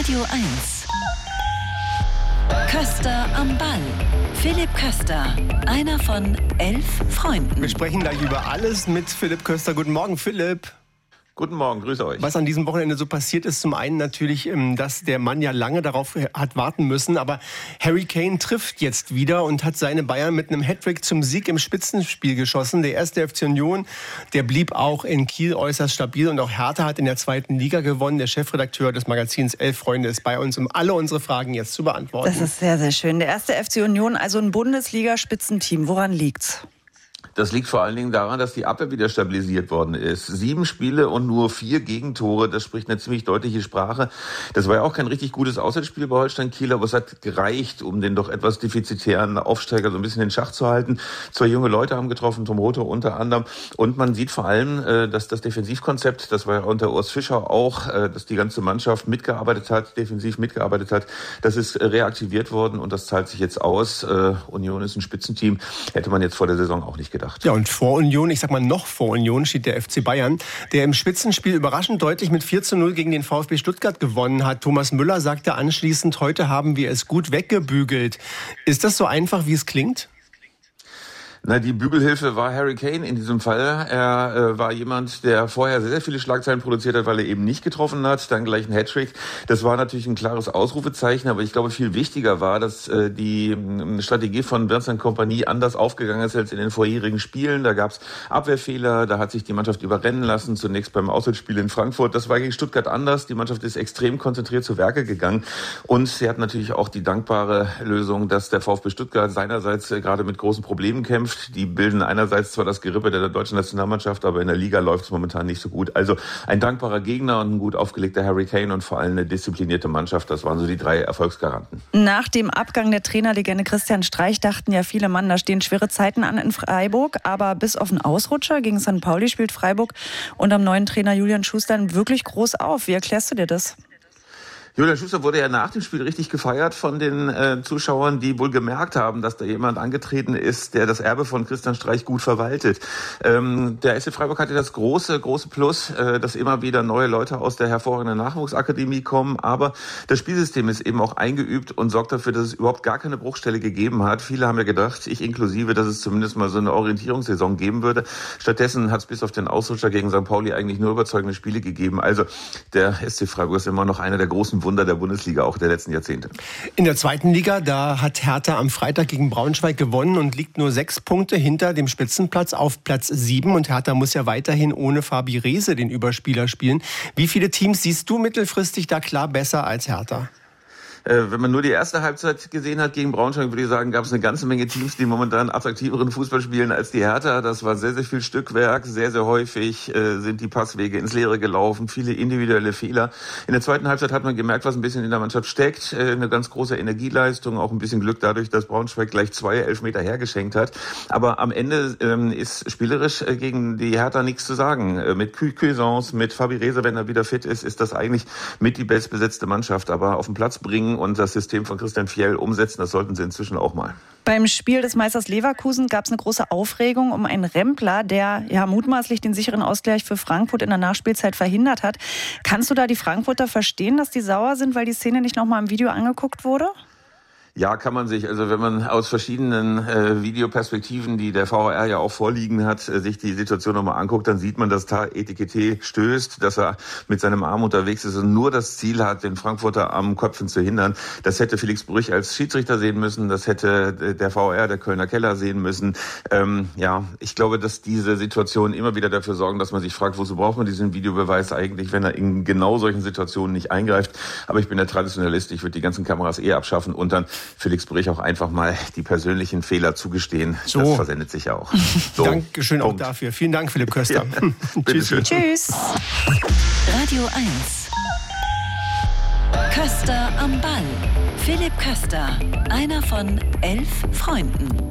Radio 1. Köster am Ball. Philipp Köster, einer von 11 Freunden. Wir sprechen gleich über alles mit Philipp Köster. Guten Morgen, Philipp. Guten Morgen, grüße euch. Was an diesem Wochenende so passiert ist, zum einen natürlich, dass der Mann ja lange darauf hat warten müssen, aber Harry Kane trifft jetzt wieder und hat seine Bayern mit einem Hattrick zum Sieg im Spitzenspiel geschossen. Der erste FC Union, der blieb auch in Kiel äußerst stabil und auch Hertha hat in der zweiten Liga gewonnen. Der Chefredakteur des Magazins 11 Freunde ist bei uns, um alle unsere Fragen jetzt zu beantworten. Das ist sehr, sehr schön. Der erste FC Union, also ein Bundesliga-Spitzenteam. Woran liegt's? Das liegt vor allen Dingen daran, dass die Abwehr wieder stabilisiert worden ist. 7 Spiele und nur 4 Gegentore, das spricht eine ziemlich deutliche Sprache. Das war ja auch kein richtig gutes Auswärtsspiel bei Holstein Kiel, aber es hat gereicht, um den doch etwas defizitären Aufsteiger so ein bisschen in Schach zu halten. 2 junge Leute haben getroffen, Tom Rothe unter anderem. Und man sieht vor allem, dass das Defensivkonzept, das war ja unter Urs Fischer auch, dass die ganze Mannschaft mitgearbeitet hat, defensiv mitgearbeitet hat. Das ist reaktiviert worden und das zahlt sich jetzt aus. Union ist ein Spitzenteam, hätte man jetzt vor der Saison auch nicht gedacht. Ja, und vor Union, ich sag mal noch vor Union, steht der FC Bayern, der im Spitzenspiel überraschend deutlich mit 4:0 gegen den VfB Stuttgart gewonnen hat. Thomas Müller sagte anschließend, heute haben wir es gut weggebügelt. Ist das so einfach, wie es klingt? Na, die Bügelhilfe war Harry Kane in diesem Fall. Er war jemand, der vorher sehr, sehr viele Schlagzeilen produziert hat, weil er eben nicht getroffen hat. Dann gleich ein Hattrick. Das war natürlich ein klares Ausrufezeichen, aber ich glaube, viel wichtiger war, dass die Strategie von Vincent Kompany anders aufgegangen ist als in den vorherigen Spielen. Da gab es Abwehrfehler, da hat sich die Mannschaft überrennen lassen, zunächst beim Auswärtsspiel in Frankfurt. Das war gegen Stuttgart anders. Die Mannschaft ist extrem konzentriert zu Werke gegangen und sie hat natürlich auch die dankbare Lösung, dass der VfB Stuttgart seinerseits gerade mit großen Problemen kämpft. Die bilden einerseits zwar das Gerippe der deutschen Nationalmannschaft, aber in der Liga läuft es momentan nicht so gut. Also ein dankbarer Gegner und ein gut aufgelegter Harry Kane und vor allem eine disziplinierte Mannschaft. Das waren so die 3 Erfolgsgaranten. Nach dem Abgang der Trainerlegende Christian Streich dachten ja viele, Mann, da stehen schwere Zeiten an in Freiburg. Aber bis auf einen Ausrutscher gegen St. Pauli spielt Freiburg unter dem neuen Trainer Julian Schuster wirklich groß auf. Wie erklärst du dir das? Julian Schuster wurde ja nach dem Spiel richtig gefeiert von den Zuschauern, die wohl gemerkt haben, dass da jemand angetreten ist, der das Erbe von Christian Streich gut verwaltet. Der SC Freiburg hatte das große Plus, dass immer wieder neue Leute aus der hervorragenden Nachwuchsakademie kommen. Aber das Spielsystem ist eben auch eingeübt und sorgt dafür, dass es überhaupt gar keine Bruchstelle gegeben hat. Viele haben ja gedacht, ich inklusive, dass es zumindest mal so eine Orientierungssaison geben würde. Stattdessen hat es bis auf den Ausrutscher gegen St. Pauli eigentlich nur überzeugende Spiele gegeben. Also der SC Freiburg ist immer noch einer der großen Wunder der Bundesliga, auch der letzten Jahrzehnte. In der zweiten Liga, da hat Hertha am Freitag gegen Braunschweig gewonnen und liegt nur 6 Punkte hinter dem Spitzenplatz auf Platz 7. Und Hertha muss ja weiterhin ohne Fabi Rehse den Überspieler spielen. Wie viele Teams siehst du mittelfristig da klar besser als Hertha? Wenn man nur die erste Halbzeit gesehen hat gegen Braunschweig, würde ich sagen, gab es eine ganze Menge Teams, die momentan attraktiveren Fußball spielen als die Hertha. Das war sehr, sehr viel Stückwerk. Sehr, sehr häufig sind die Passwege ins Leere gelaufen. Viele individuelle Fehler. In der zweiten Halbzeit hat man gemerkt, was ein bisschen in der Mannschaft steckt. Eine ganz große Energieleistung, auch ein bisschen Glück dadurch, dass Braunschweig gleich 2 Elfmeter hergeschenkt hat. Aber am Ende ist spielerisch gegen die Hertha nichts zu sagen. Mit Cuisance, mit Fabi Rehse, wenn er wieder fit ist, ist das eigentlich mit die bestbesetzte Mannschaft. Aber auf den Platz bringen und das System von Christian Fjell umsetzen, das sollten sie inzwischen auch mal. Beim Spiel des Meisters Leverkusen gab es eine große Aufregung um einen Rempler, der ja mutmaßlich den sicheren Ausgleich für Frankfurt in der Nachspielzeit verhindert hat. Kannst du da die Frankfurter verstehen, dass die sauer sind, weil die Szene nicht nochmal im Video angeguckt wurde? Ja, kann man sich. Also wenn man aus verschiedenen Videoperspektiven, die der VAR ja auch vorliegen hat, sich die Situation nochmal anguckt, dann sieht man, dass da Etikette stößt, dass er mit seinem Arm unterwegs ist und nur das Ziel hat, den Frankfurter am Köpfen zu hindern. Das hätte Felix Brüch als Schiedsrichter sehen müssen, das hätte der VAR, der Kölner Keller, sehen müssen. Ich glaube, dass diese Situationen immer wieder dafür sorgen, dass man sich fragt, wozu braucht man diesen Videobeweis eigentlich, wenn er in genau solchen Situationen nicht eingreift. Aber ich bin der Traditionalist, ich würde die ganzen Kameras abschaffen und dann Felix Brüch auch einfach mal die persönlichen Fehler zugestehen. So. Das versendet sich ja auch. So. Dankeschön auch dafür. Vielen Dank, Philipp Köster. Ja, Tschüss. Radio 1. Köster am Ball. Philipp Köster, einer von 11 Freunden.